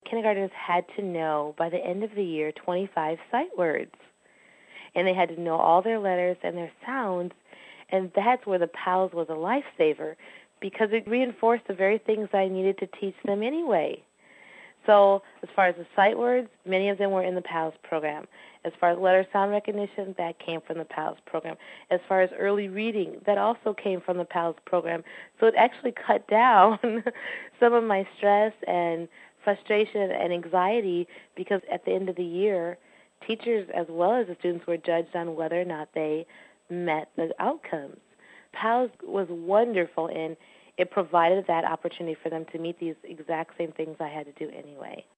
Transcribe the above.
kindergartners had to know by the end of the year 25 sight words. And they had to know all their letters and their sounds, and that's where the PALS was a lifesaver because it reinforced the very things I needed to teach them anyway. So as far as the sight words, many of them were in the PALS program. As far as letter sound recognition, that came from the PALS program. As far as early reading, that also came from the PALS program. So it actually cut down some of my stress and frustration and anxiety because at the end of the year, teachers as well as the students were judged on whether or not they met the outcomes. PALS was wonderful, and it provided that opportunity for them to meet these exact same things I had to do anyway.